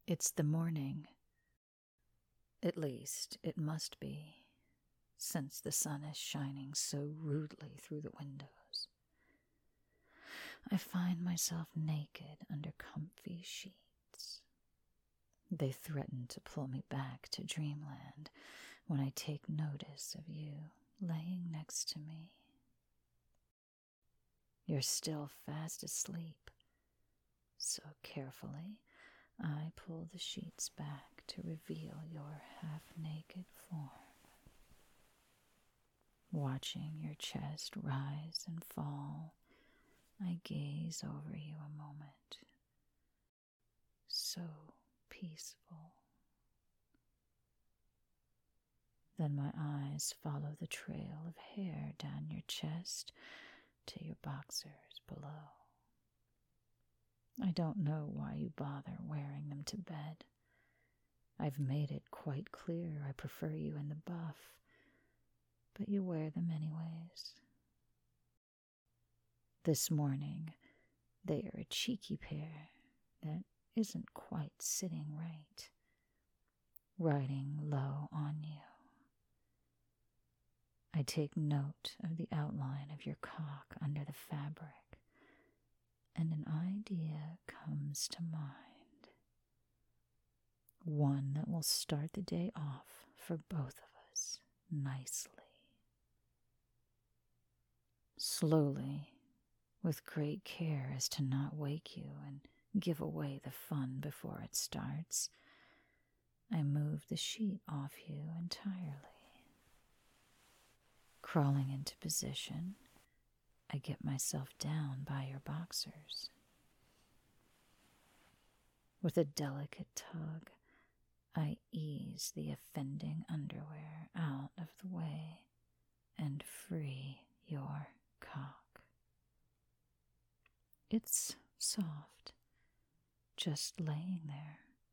It's the morning. At least it must be, since the sun is shining so rudely through the windows. I find myself naked under comfy sheets. They threaten to pull me back to dreamland when I take notice of you laying next to me. You're still fast asleep, so carefully I pull the sheets back to reveal your half-naked form. Watching your chest rise and fall, I gaze over you a moment. So peaceful. Then my eyes follow the trail of hair down your chest to your boxers below. I don't know why you bother wearing them to bed. I've made it quite clear I prefer you in the buff, but you wear them anyways. This morning, they are a cheeky pair that isn't quite sitting right, riding low on you. I take note of the outline of your cock under the fabric, and an idea comes to mind. One that will start the day off for both of us nicely. Slowly, with great care as to not wake you and give away the fun before it starts, I move the sheet off you entirely. Crawling into position, I get myself down by your boxers. With a delicate tug, I ease the offending underwear out of the way and free your cock. It's soft, just laying there.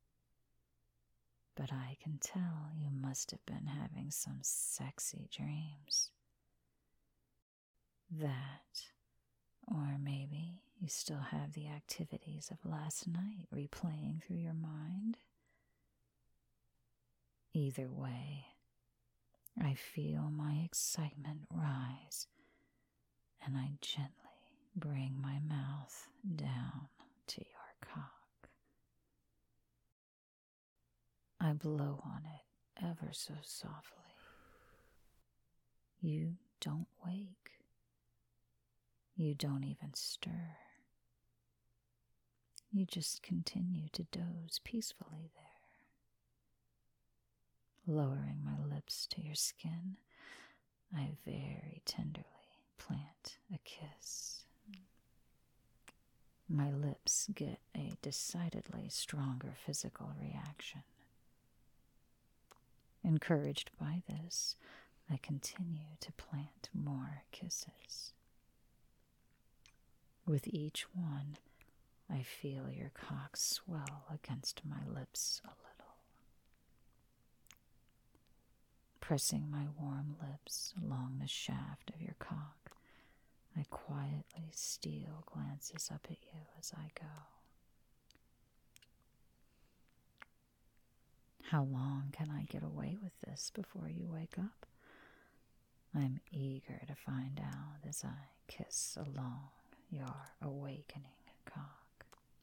But I can tell you must have been having some sexy dreams. That, or maybe you still have the activities of last night replaying through your mind. Either way, I feel my excitement rise, and I gently bring my mouth down to your cock. I blow on it ever so softly. You don't wake. You don't even stir. You just continue to doze peacefully there. Lowering my lips to your skin, I very tenderly plant a kiss. My lips get a decidedly stronger physical reaction. Encouraged by this, I continue to plant more kisses. With each one, I feel your cock swell against my lips a little. Pressing my warm lips along the shaft of your cock, I quietly steal glances up at you as I go. How long can I get away with this before you wake up? I'm eager to find out as I kiss along your awakening cock.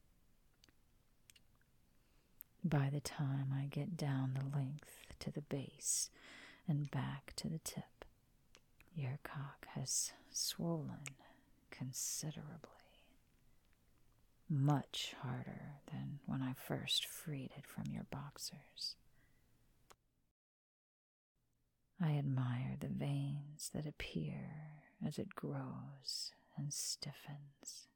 By the time I get down the length to the base and back to the tip, your cock has swollen considerably. Much harder than when I first freed it from your boxers. I admire the veins that appear as it grows and stiffens.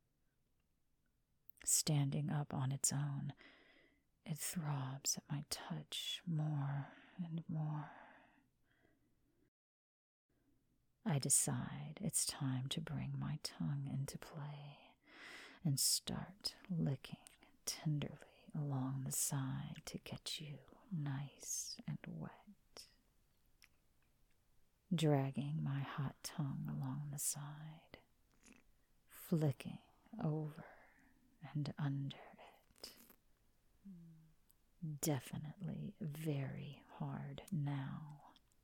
Standing up on its own, it throbs at my touch more and more. I decide it's time to bring my tongue into play and start licking tenderly along the side to get you nice and wet. Dragging my hot tongue along the side, flicking over and under it. definitely very hard now.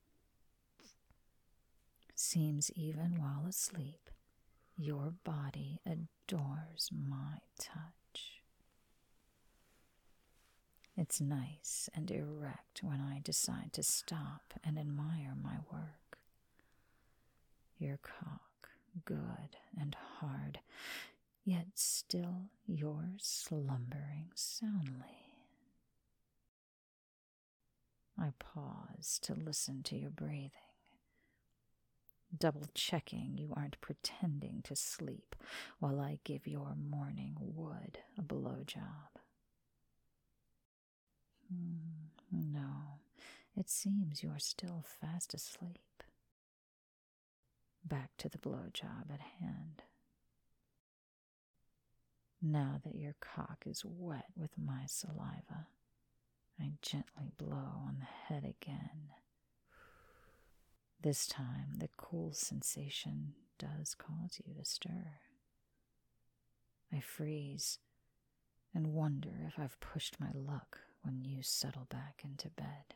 Seems even while asleep, your body adores my touch. It's nice and erect when I decide to stop and admire my work. Your cock, good and hard, yet still you're slumbering soundly. I pause to listen to your breathing, double-checking you aren't pretending to sleep while I give your morning wood a blowjob. No, it seems you're still fast asleep. Back to the blowjob at hand. Now that your cock is wet with my saliva, I gently blow on the head again. This time, the cool sensation does cause you to stir. I freeze and wonder if I've pushed my luck when you settle back into bed.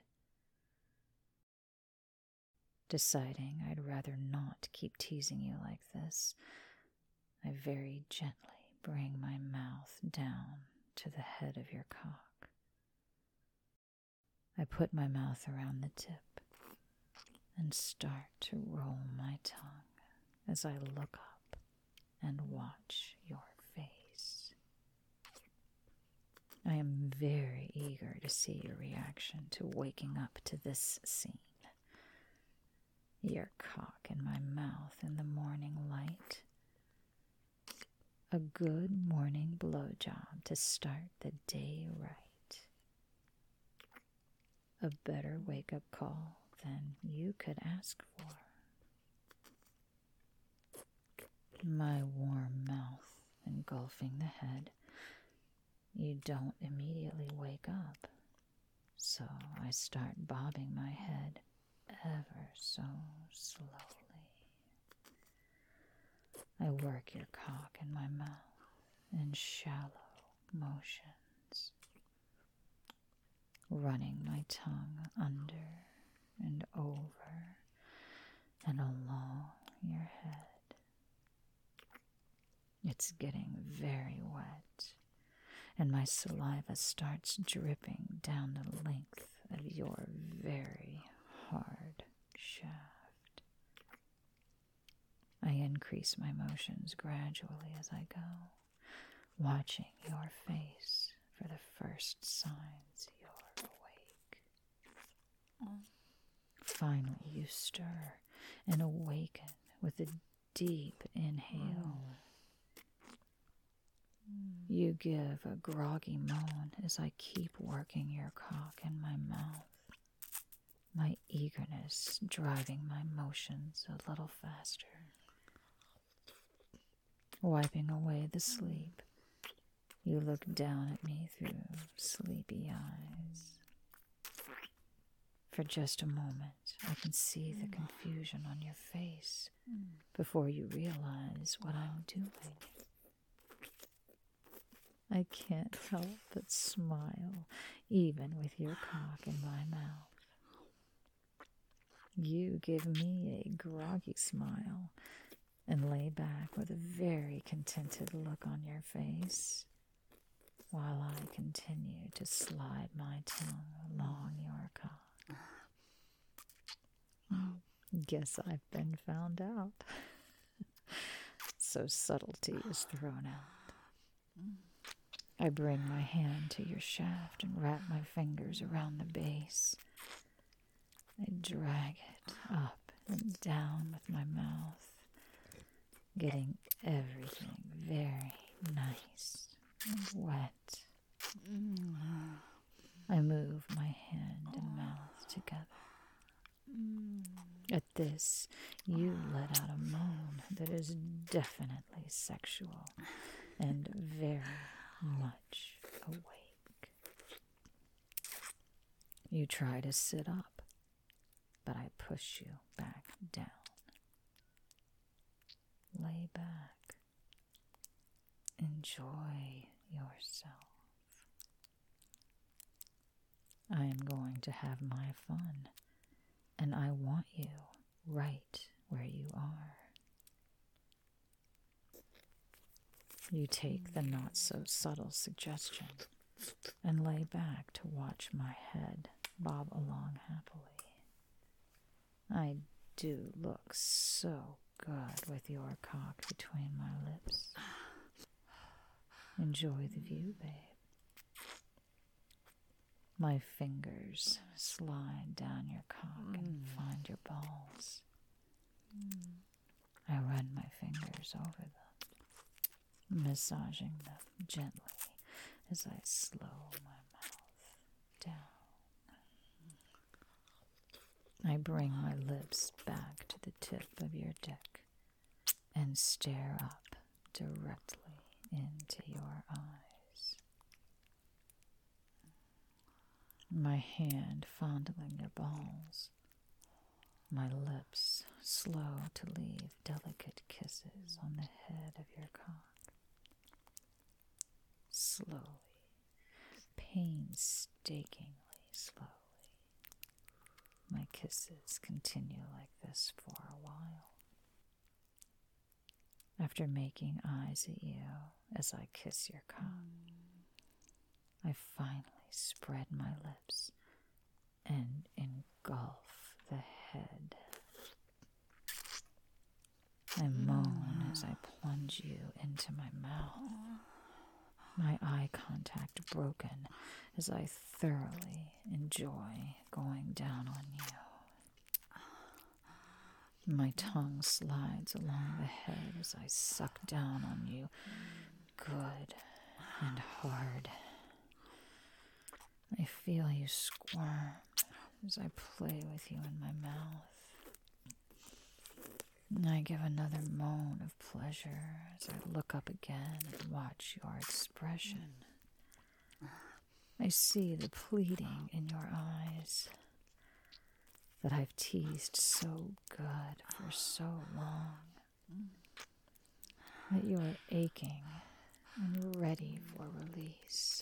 Deciding I'd rather not keep teasing you like this, I very gently bring my mouth down to the head of your cock. I put my mouth around the tip and start to roll my tongue as I look up and watch your face. I am very eager to see your reaction to waking up to this scene. Your cock in my mouth in the morning light. A good morning blowjob to start the day right. A better wake-up call than you could ask for. My warm mouth engulfing the head. You don't immediately wake up, so I start bobbing my head ever so slowly. I work your cock in my mouth in shallow motions, running my tongue under and over and along your head. It's getting very wet, and my saliva starts dripping down the length of your very hard shaft. I increase my motions gradually as I go, watching your face for the first signs you're awake. Finally, you stir and awaken with a deep inhale. You give a groggy moan as I keep working your cock in my mouth, my eagerness driving my motions a little faster. Wiping away the sleep, you look down at me through sleepy eyes. For just a moment, I can see the confusion on your face before you realize what I'm doing. I can't help but smile, even with your cock in my mouth. You give me a groggy smile and lay back with a very contented look on your face, while I continue to slide my tongue along your cock. Guess I've been found out. So subtlety is thrown out. I bring my hand to your shaft and wrap my fingers around the base. I drag it up and down with my mouth, getting everything very nice and wet. I move my hand and mouth together. At this, you let out a moan that is definitely sexual and very much awake. You try to sit up, but I push you back down. Lay back. Enjoy yourself. I am going to have my fun, and I want you right where you are. You take the not-so-subtle suggestion and lay back to watch my head bob along happily. I do look so good with your cock between my lips. Enjoy the view, babe. My fingers slide down your cock and find your balls. I run my fingers over them, massaging them gently as I slow my mouth down. I bring my lips back to the tip of your dick and stare up directly into your eyes. My hand fondling your balls, my lips slow to leave delicate kisses on the head of your cock. Slowly, painstakingly slowly, my kisses continue like this for a while. After making eyes at you as I kiss your cock, I finally spread my lips and engulf the head. I moan as I plunge you into my mouth, my eye contact broken as I thoroughly enjoy going down on you. My tongue slides along the head as I suck down on you, good and hard. I feel you squirm as I play with you in my mouth. And I give another moan of pleasure as I look up again and watch your expression. I see the pleading in your eyes that I've teased so good for so long, that you're aching and ready for release.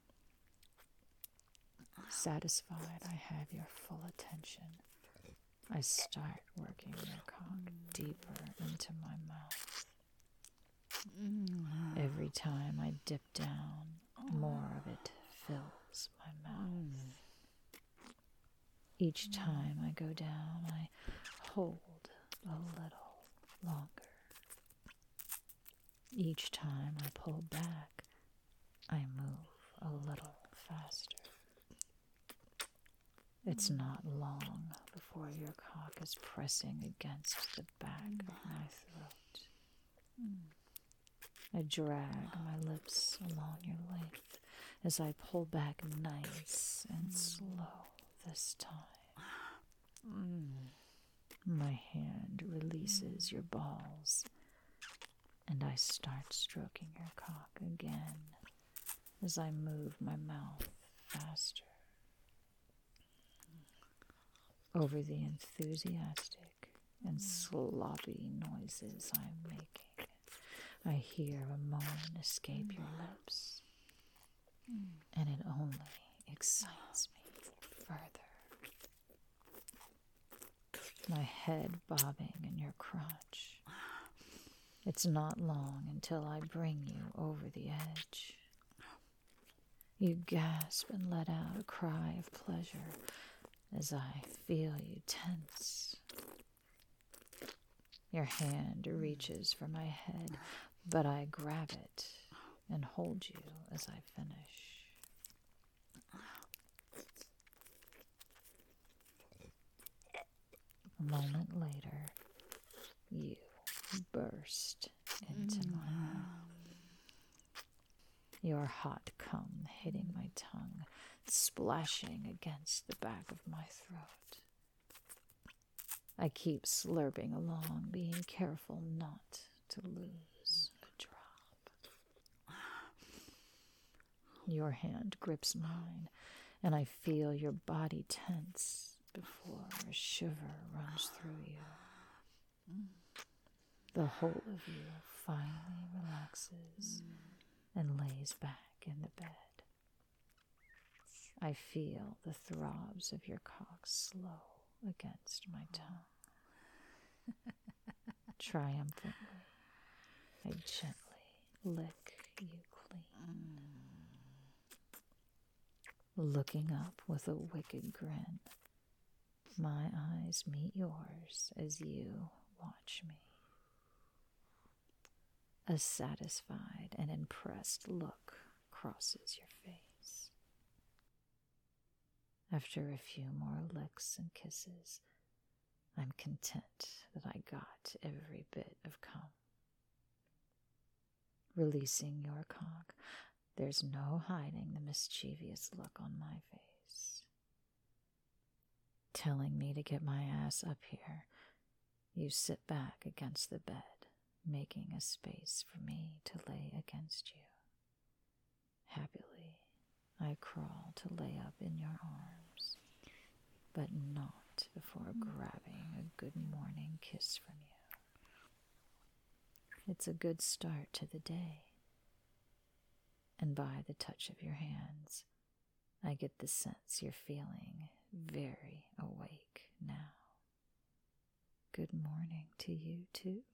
Satisfied I have your full attention, I start working your cock deeper into my mouth. Every time I dip down, more of it fills my mouth. Each time I go down, I hold a little longer. Each time I pull back, I move a little faster. It's not long before your cock is pressing against the back of my throat. I drag my lips along your length as I pull back nice and slow this time. My hand releases your balls, and I start stroking your cock again as I move my mouth faster. Over the enthusiastic and sloppy noises I'm making, I hear a moan escape your lips, and it only excites me further. My head bobbing in your crotch. It's not long until I bring you over the edge. You gasp and let out a cry of pleasure as I feel you tense. Your hand reaches for my head, but I grab it and hold you as I finish. A moment later, you burst into my mouth. Your hot cum hitting my tongue, splashing against the back of my throat. I keep slurping along, being careful not to lose a drop. Your hand grips mine, and I feel your body tense before a shiver runs through you. The whole of you finally relaxes and lays back in the bed. I feel the throbs of your cock slow against my tongue. Triumphantly, I gently lick you clean. Looking up with a wicked grin, my eyes meet yours as you watch me. A satisfied and impressed look crosses your face. After a few more licks and kisses, I'm content that I got every bit of cum. Releasing your cock, there's no hiding the mischievous look on my face. Telling me to get my ass up here, you sit back against the bed, making a space for me to lay against you. Happily, I crawl to lay up in your arms, but not before grabbing a good morning kiss from you. It's a good start to the day, and by the touch of your hands, I get the sense you're feeling very awake now. Good morning to you too.